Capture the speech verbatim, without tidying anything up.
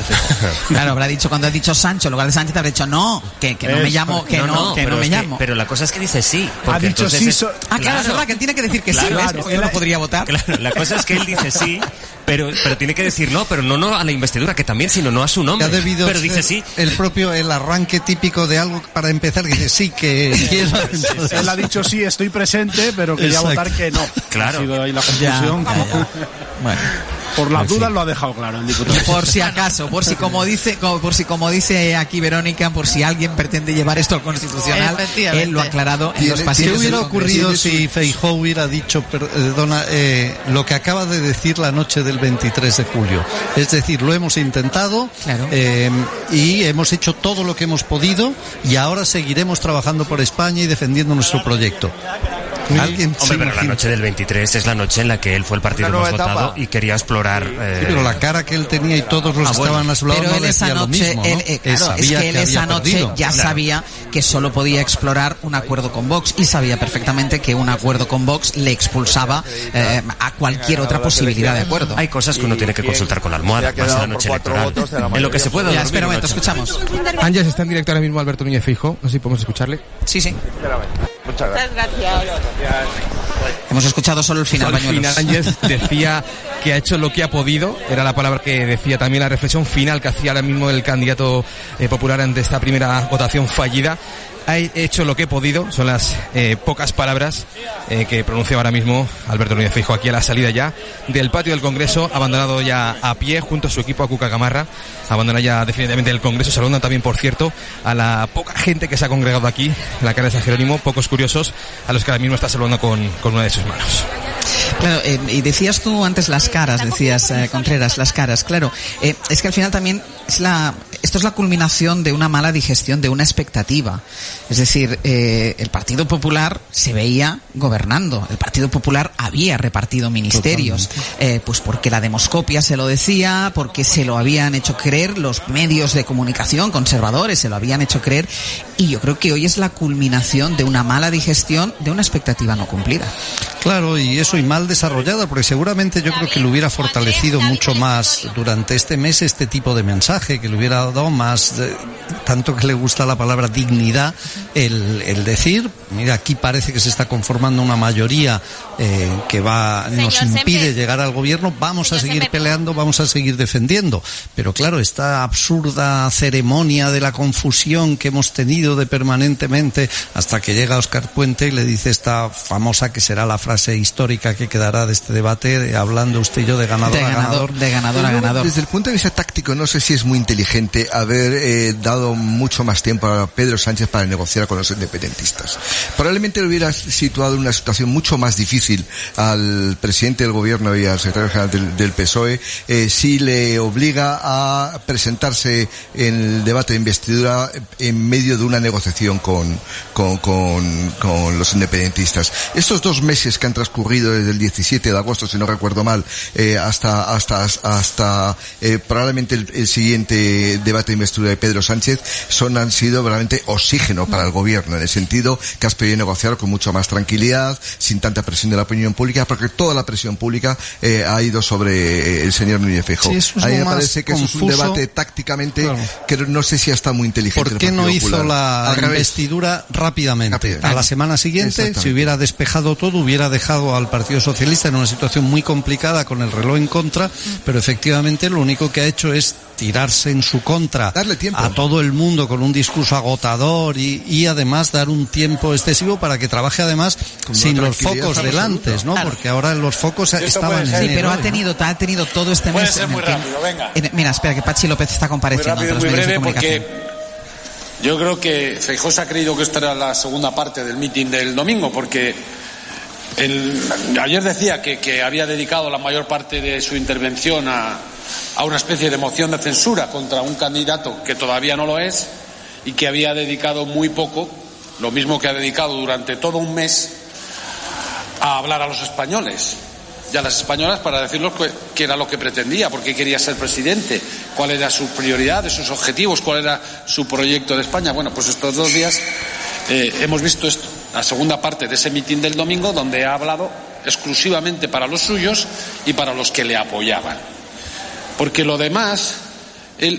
Feijóo. Claro, habrá dicho, cuando ha dicho Sancho en lugar de Sánchez, habrá dicho no, que, que no es, me llamo, que no, no, que no me es llamo. Que, pero la cosa es que dice sí. Ha dicho sí. So- ah, claro, claro, es verdad que él tiene que decir que claro, sí, ¿ves? claro, Porque él no podría votar. Claro, la cosa es que él dice sí, pero, pero tiene que decir no, pero no, no a la investidura, que también, sino no a su nombre. Ha debido pero dice sí. El propio, el arranque típico de algo para empezar, que dice sí, que quiero. Sí, sí, sí. Él ha dicho sí, estoy presente, pero quería Exacto. votar que no. Claro. Ha sido ahí la confusión. Ya, ya, ya. Bueno. Por las En dudas fin. lo ha dejado claro el diputado. Por si acaso, por si como dice, como, por si como dice aquí Verónica, por si alguien pretende llevar esto al Constitucional, él lo ha aclarado en los pasillos. ¿Qué hubiera del ocurrido Congreso? si Feijóo hubiera dicho, perdona, eh, lo que acaba de decir la noche del veintitrés de julio? Es decir, lo hemos intentado, claro. eh, y hemos hecho todo lo que hemos podido y ahora seguiremos trabajando por España y defendiendo nuestro proyecto. ¿Alguien Hombre, pero la noche del veintitrés es la noche en la que él fue el partido más votado y quería explorar. Eh... Sí, pero la cara que él tenía y todos los ah, que bueno. estaban a su lado Pero no él esa decían lo noche, mismo, él, ¿no? eh, claro, Él es sabía que él que esa había noche perdido. ya Claro. sabía que solo podía explorar un acuerdo con Vox y sabía perfectamente que un acuerdo con Vox le expulsaba eh, a cualquier otra posibilidad de acuerdo. Hay cosas que uno tiene que consultar con la almohada, más en la noche electoral. En lo que se puede Ya, dormir espera un una momento, noche. escuchamos. Ángel, está en directo ahora mismo Alberto Núñez Feijóo, no sé si podemos escucharle. Sí, sí. Muchas gracias. Hemos escuchado solo el final, Al final Bañuelos. Ángel decía que ha hecho lo que ha podido, era la palabra que decía también, la reflexión final que hacía ahora mismo el candidato eh, popular ante esta primera votación fallida. He hecho lo que he podido, son las eh, pocas palabras eh, que pronuncia ahora mismo Alberto Núñez Feijóo aquí a la salida ya del patio del Congreso, abandonado ya a pie junto a su equipo, a Cuca Gamarra, abandona ya definitivamente el Congreso. Saludando también, por cierto, a la poca gente que se ha congregado aquí en la calle de San Jerónimo, pocos curiosos, a los que ahora mismo está saludando con, con una de sus manos. Claro, eh, y decías tú antes las caras, decías eh, Contreras, las caras, claro, eh, es que al final también es la, esto es la culminación de una mala digestión, de una expectativa. Es decir, eh, el Partido Popular se veía gobernando, el Partido Popular había repartido ministerios, eh, pues porque la demoscopia se lo decía, porque se lo habían hecho creer los medios de comunicación conservadores, se lo habían hecho creer, y yo creo que hoy es la culminación de una mala digestión, de una expectativa no cumplida. Claro, y eso, y mal desarrollada, porque seguramente yo creo que le hubiera fortalecido mucho más durante este mes este tipo de mensaje, que le hubiera dado más, eh, tanto que le gusta la palabra dignidad, el, el decir, mira, aquí parece que se está conformando una mayoría eh, que va nos impide llegar al gobierno, vamos a seguir peleando, vamos a seguir defendiendo. Pero claro, esta absurda ceremonia de la confusión que hemos tenido de permanentemente, hasta que llega Óscar Puente y le dice esta famosa, que será la frase histórica que quedará de este debate, de, hablando usted y yo de ganador, de ganador a ganador. De ganador a ganador. Desde el punto de vista táctico, no sé si es muy inteligente haber eh, dado mucho más tiempo a Pedro Sánchez para negociar con los independentistas. Probablemente lo hubiera situado en una situación mucho más difícil al presidente del gobierno y al secretario general del, del P S O E eh, si le obliga a presentarse en el debate de investidura en medio de una negociación con, con, con, con los independentistas. Estos dos meses que han transcurrido desde el diecisiete de agosto, si no recuerdo mal, eh, hasta hasta hasta eh, probablemente el, el siguiente debate de investidura de Pedro Sánchez son han sido realmente oxígeno para el gobierno, en el sentido que has podido negociar con mucha más tranquilidad, sin tanta presión de la opinión pública, porque toda la presión pública eh, ha ido sobre eh, el señor Núñez Feijóo. Sí, eso es a mí me más parece que confuso. eso es un debate tácticamente, claro, que no sé si está muy inteligente. ¿Por qué no hizo la investidura rápidamente? Rápidamente. A la semana siguiente, si hubiera despejado todo, hubiera dejado al Partido Socialista en una situación muy complicada con el reloj en contra, pero efectivamente lo único que ha hecho es tirarse en su contra darle tiempo a todo el mundo con un discurso agotador y, y además dar un tiempo excesivo para que trabaje además con sin los focos delante, ¿no? Claro. Porque ahora los focos estaban en Sí, enero, pero ha ¿no? tenido, ha tenido todo este Puede mes. ser en muy el que- rápido, venga. en- mira, espera, que Pachi López está Muy compareciendo rápido y ante muy los medios de breve comunicación. porque yo creo que Feijóo se ha creído que esta era la segunda parte del mitin del domingo, porque el, ayer decía que, que había dedicado la mayor parte de su intervención a, a una especie de moción de censura contra un candidato que todavía no lo es y que había dedicado muy poco, lo mismo que ha dedicado durante todo un mes, a hablar a los españoles y a las españolas para decirles qué era lo que pretendía, por qué quería ser presidente, cuál era su prioridad, sus objetivos, cuál era su proyecto de España. Bueno, pues estos dos días eh, hemos visto esto, la segunda parte de ese mitin del domingo, donde ha hablado exclusivamente para los suyos y para los que le apoyaban. Porque lo demás